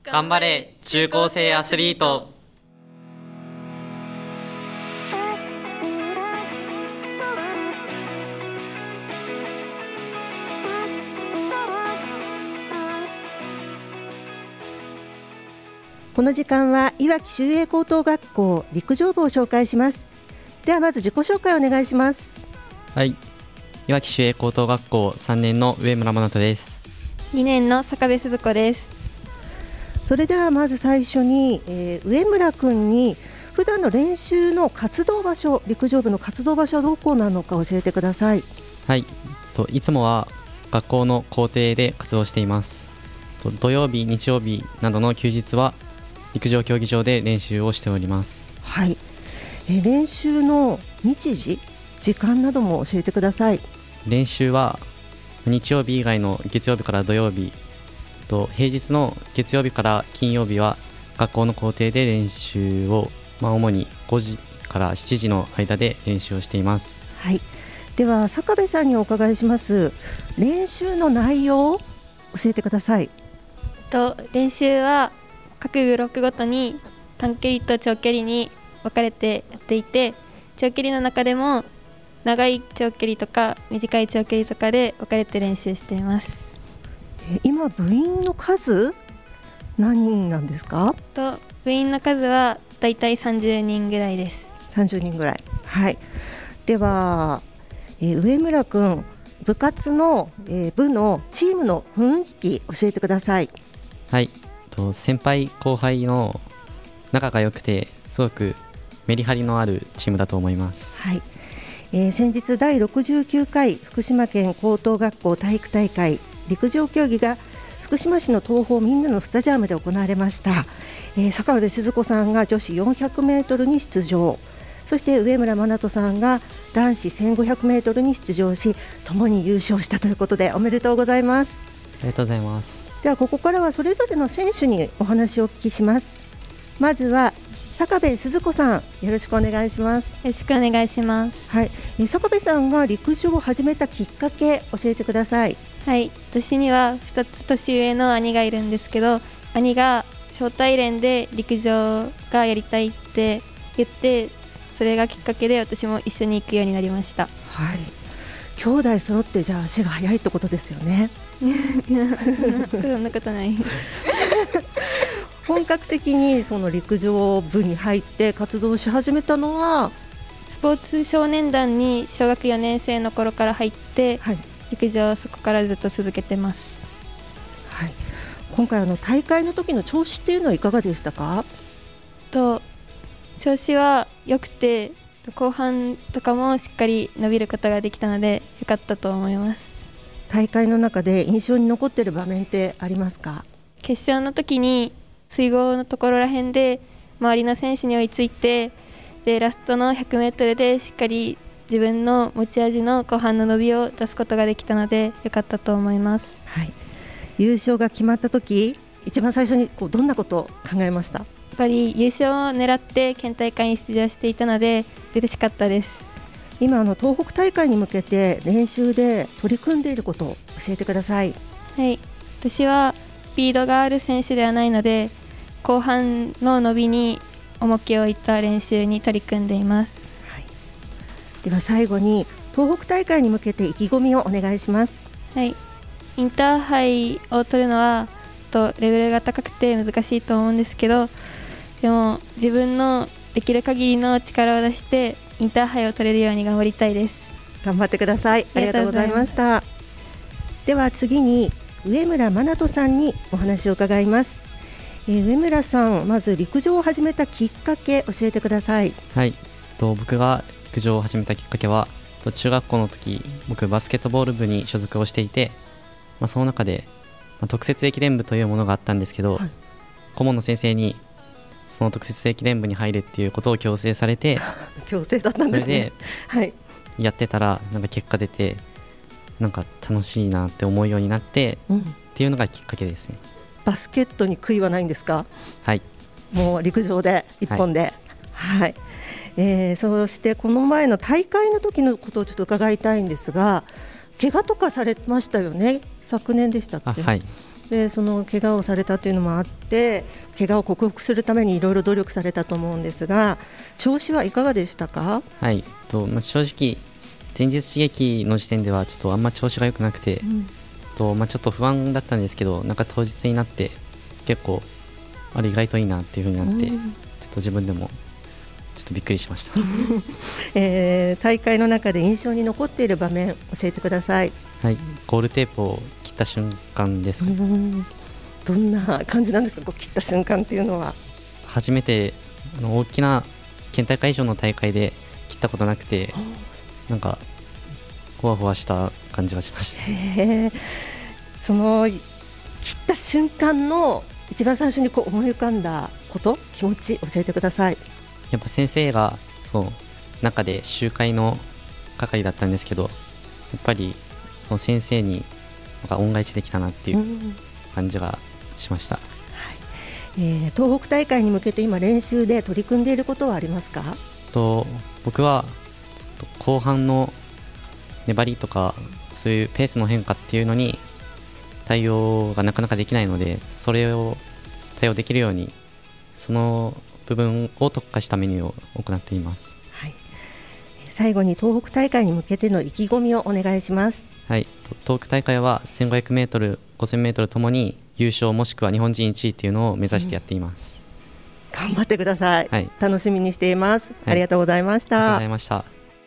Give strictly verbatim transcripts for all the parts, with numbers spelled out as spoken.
頑張れ中高生アスリート。 この時間はいわき秀英高等学校陸上部を紹介します。ではまず自己紹介をお願いします。 はい、いわき秀英高等学校さんねんの上村真人です。 にねんの坂部鈴子です。 それではまず最初に、えー、上村くんに普段の練習の活動場所、陸上部の活動場所はどこなのか教えてください。 はい、といつもは学校の校庭で活動しています。と土曜日日曜日などの休日は陸上競技場で練習をしております。 はい、えー、練習の日時時間なども教えてください。 練習は日曜日以外の月曜日から土曜日と平日の月曜日から金曜日は学校の校庭で練習を、まあ、主にごじからしちじの間で練習をしています。 はい、では坂部さんにお伺いします。練習の内容を教えてください。 と練習は各ブロックごとに短距離と長距離に分かれてやっていて、長距離の中でも長い長距離とか短い長距離とかで分かれて練習しています。 今部員の数何人なんですか？ と部員の数はだいたいさんじゅうにんぐらいです。 さんじゅうにんぐらい。はい、では、えー、上村くん部活の、えー、部のチームの雰囲気教えてください。 はい、と先輩後輩の仲が良くてすごくメリハリのあるチームだと思います。 はい、えー、先日だいろくじゅうきゅうかい福島県高等学校体育大会陸上競技が福島市の東宝みんなのスタジアムで行われました。えー、坂部鈴子さんが女子よんひゃくメートルに出場、そして上村真人さんが男子せんごひゃくメートルに出場し、ともに優勝したということでおめでとうございます。 ありがとうございます。 ではここからはそれぞれの選手にお話をお聞きします。まずは坂部鈴子さん、よろしくお願いします。 よろしくお願いします。 はい、えー、坂部さんが陸上を始めたきっかけ教えてください。 はい、私にはふたつ年上の兄がいるんですけど、兄が招待連で陸上がやりたいって言って、それがきっかけで私も一緒に行くようになりました。 はい、兄弟揃ってじゃあ足が速いってことですよね。 そんなことない本格的にその陸上部に入って活動し始めたのはスポーツ少年団に小学よねん生の頃から入って、はい、陸上そこからずっと続けてます。 はい、今回あの大会の時の調子っていうのはいかがでしたか？ と調子は良くて、後半とかもしっかり伸びることができたので良かったと思います。 大会の中で印象に残っている場面ってありますか？ 決勝の時に水濠のところら辺で周りの選手に追いついて、でラストのひゃくメートルでしっかり自分の持ち味の後半の伸びを出すことができたので良かったと思います。 はい、優勝が決まった時一番最初にこうどんなことを考えました？ やっぱり優勝を狙って県大会に出場していたので嬉しかったです。 今あの東北大会に向けて練習で取り組んでいることを教えてください。 はい、私はスピードがある選手ではないので、後半の伸びに重きを置いた練習に取り組んでいます。 はい、では最後に東北大会に向けて意気込みをお願いします。 はい、インターハイを取るのはとレベルが高くて難しいと思うんですけど、でも自分のできる限りの力を出してインターハイを取れるように頑張りたいです。 頑張ってください。ありがとうございました。では次に上村真人さんにお話を伺います。えー、上村さん、まず陸上を始めたきっかけ教えてください。 はい、と僕が陸上を始めたきっかけはと中学校の時、僕バスケットボール部に所属をしていて、まあ、その中で、まあ、特設駅伝部というものがあったんですけど、はい、顧問の先生にその特設駅伝部に入れっていうことを強制されて強制だったんですね。 それでやってたらなんか結果出てなんか楽しいなって思うようになって、うん、っていうのがきっかけですね。 バスケットに悔いはないんですか？ はい、 もう陸上で一本で、はいはい、えー、そしてこの前の大会の時のことをちょっと伺いたいんですが、怪我とかされましたよね？昨年でしたっけ？ あ、はい、 でその怪我をされたというのもあって怪我を克服するためにいろいろ努力されたと思うんですが、調子はいかがでしたか？ はいと、まあ、正直前日刺激の時点ではちょっとあんま調子が良くなくて、うんとまあ、ちょっと不安だったんですけど、なんか当日になって結構あれ意外といいなっていう風になって、うん、ちょっと自分でもちょっとびっくりしました、 えー、大会の中で印象に残っている場面教えてください。 はい、ゴールテープを切った瞬間ですかね。うん、 どんな感じなんですか、こう切った瞬間っていうのは。 初めてあの大きな県大会以上の大会で切ったことなくて、なんかふわふわした感じがしました。 へー、その切った瞬間の一番最初にこう思い浮かんだこと、気持ち教えてください。 やっぱ先生がそう中で集会の係だったんですけど、やっぱりその先生になんか恩返しできたなっていう感じがしました。うん、 はい、えー、東北大会に向けて今練習で取り組んでいることはありますか？ と僕は後半の粘りとかそういうペースの変化っていうのに対応がなかなかできないので、それを対応できるようにその部分を特化したメニューを行っています。 はい、最後に東北大会に向けての意気込みをお願いします。 はい、東北大会は せんごひゃくメートル、ごせんメートルともに優勝もしくは日本人いちいというのを目指してやっています。 うん、頑張ってください。はい、楽しみにしています。はい、ありがとうございました。 ありがとうございました。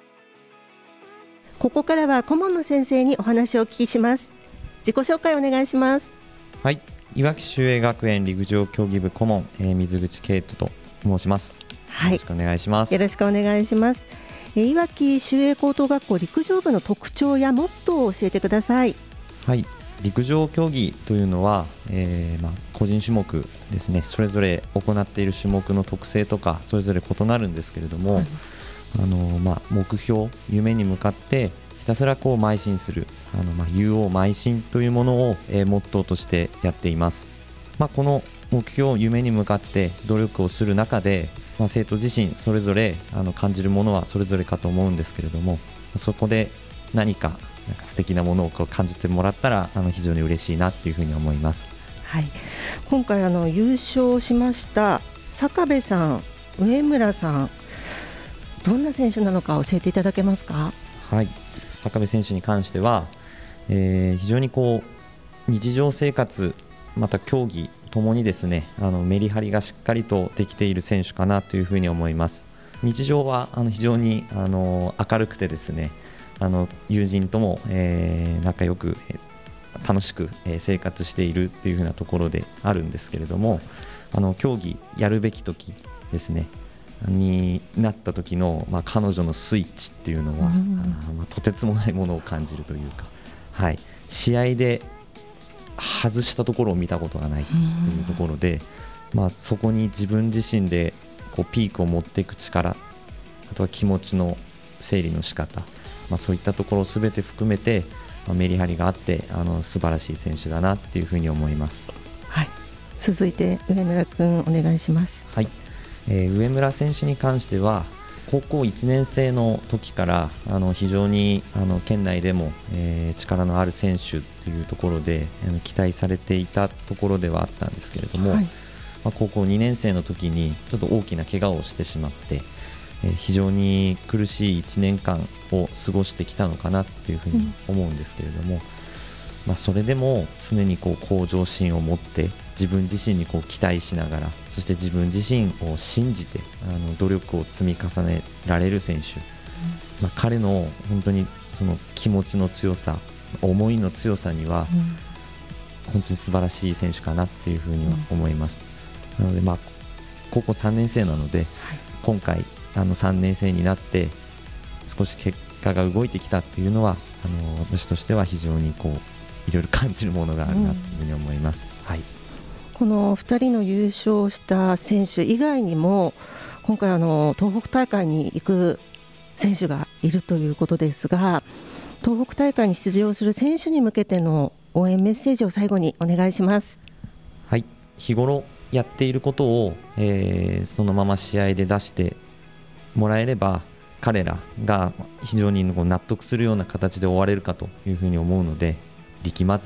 ここからは顧問の先生にお話をお聞きします。自己紹介お願いします。 はい、いわき秀英学園陸上競技部顧問、えー、水口圭人と申します。はい、よろしくお願いします。 よろしくお願いします。えー、いわき秀英高等学校陸上部の特徴やモットーを教えてください。 はい、陸上競技というのは、えーまあ、個人種目ですね。それぞれ行っている種目の特性とかそれぞれ異なるんですけれども、はい、あのまあ、目標夢に向かってひたすらこう邁進するあの、まあ、有応邁進というものを、えー、モットーとしてやっています。まあ、この目標夢に向かって努力をする中で、まあ、生徒自身それぞれあの感じるものはそれぞれかと思うんですけれども、そこで何か、なんか素敵なものをこう感じてもらったらあの非常に嬉しいなというふうに思います。 はい、今回あの優勝しました坂部さん、上村さん、どんな選手なのか教えていただけますか？ はい、坂部選手に関しては、えー、非常にこう日常生活また競技ともにですね、あのメリハリがしっかりとできている選手かなというふうに思います。日常はあの非常にあの明るくてですね、あの友人とも、えー、仲良く楽しく生活しているというふうなところであるんですけれども、あの競技やるべき時ですねになった時の、まあ、彼女のスイッチっていうのは、うんまあ、とてつもないものを感じるというか、はい、試合で外したところを見たことがないというところで、うんまあ、そこに自分自身でこうピークを持っていく力、あとは気持ちの整理の仕方、まあ、そういったところを全て含めて、まあ、メリハリがあってあの素晴らしい選手だなっていうふうに思います。 はい、続いて上村君お願いします。 はい、えー、上村選手に関しては高校いちねん生の時からあの非常にあの県内でも、えー、力のある選手というところであの期待されていたところではあったんですけれども、はい、まあ、高校にねん生の時にちょっと大きな怪我をしてしまって、えー、非常に苦しいいちねんかんを過ごしてきたのかなというふうに思うんですけれども、うんまあ、それでも常にこう向上心を持って自分自身にこう期待しながら、そして自分自身を信じてあの努力を積み重ねられる選手、うんまあ、彼の本当にその気持ちの強さ、思いの強さには本当に素晴らしい選手かなっていうふうには思います。なのでまあ高校さんねん生なので、はい、今回あのさんねん生になって少し結果が動いてきたっていうのはあの私としては非常にこういろいろ感じるものがあるなというふうに思います。うんはい、 このふたりの優勝した選手以外にも今回あの東北大会に行く選手がいるということですが、東北大会に出場する選手に向けての応援メッセージを最後にお願いします。 はい、日頃やっていることを、えー、そのまま試合で出してもらえれば彼らが非常に納得するような形で終われるかというふうに思うので、力まず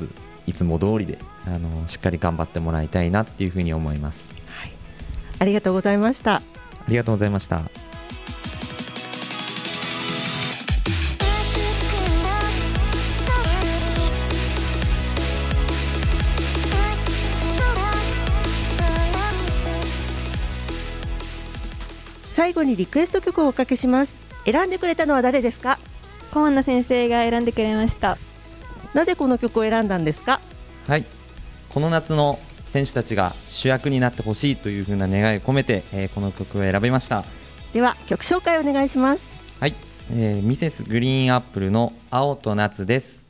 いつも通りであのしっかり頑張ってもらいたいなっていうふうに思います。 はい、ありがとうございました。 ありがとうございました。 最後にリクエスト曲をおかけします。選んでくれたのは誰ですか？ 河野先生が選んでくれました。 なぜこの曲を選んだんですか？ はい、この夏の選手たちが主役になってほしいというふうな願いを込めて、えー、この曲を選びました。 では曲紹介お願いします。 はい、えー、ミセスグリーンアップルの青と夏です。